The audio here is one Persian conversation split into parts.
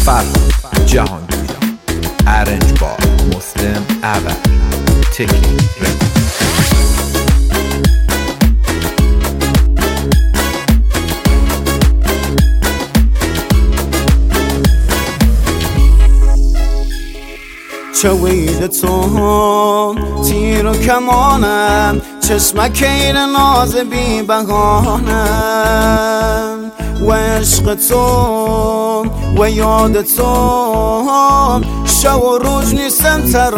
فرهاد جهانگیر، ارنج بار مسلم اول، تکنیک چه وید تو تیر و کمانم، چشمک این ناز بی بهانم، و عشق تو و یاد تو شب و روز نیستم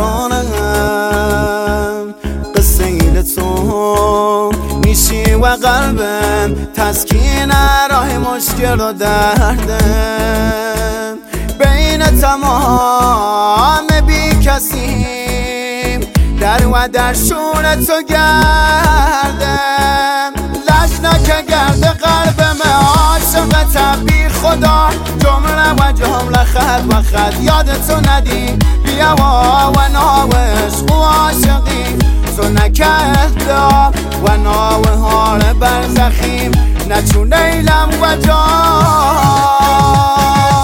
ترانم. قصه تو میشی و قلبم تسکین راه مشکل و دردم. بین تمام بی کسیم در و در شون تو گردم. لجنک گرد قلبم عاشقت بی خدا، جمله و جمله خط و خط یاد تو ندی. بیا و ناو عشق و عاشقی تو نکرده و ناو حال برزخیم نچون نیلم و جان.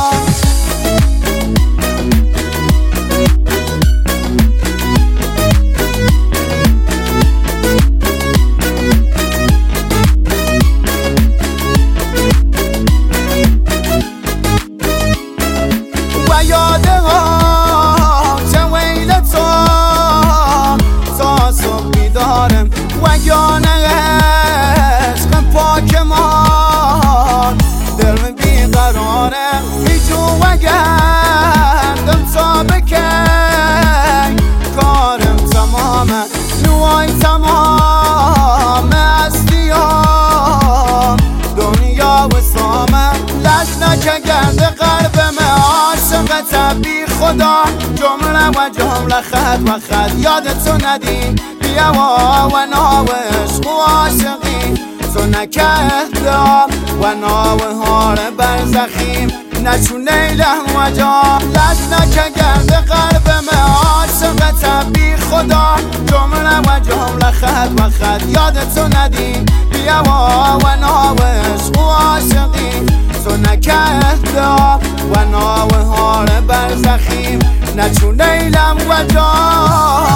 یاده ها چه ویل تو تا صبح بیدارم و یانه عشق پاک ما دل بیقراره. هیچو و گردم تا بکن کارم تمامه، نوای تمام هستیام دنیا و سامه. لجنک گرد قلبم عاشقت بی خدا، جمله و جمله خط و خط یاد تو ندی. بیا و ناو عشق و عاشقی تو نکرده و ناو حال برزخیم نچون نیلم و جان. لجنک گرد قلبم عاشقت بی خدا، جمله و جمله خط و خط یاد تو ندی. بیا و ناو عشق و عاشقی تو نکرده و ناو حال برزخیم نچون نیلم و جان.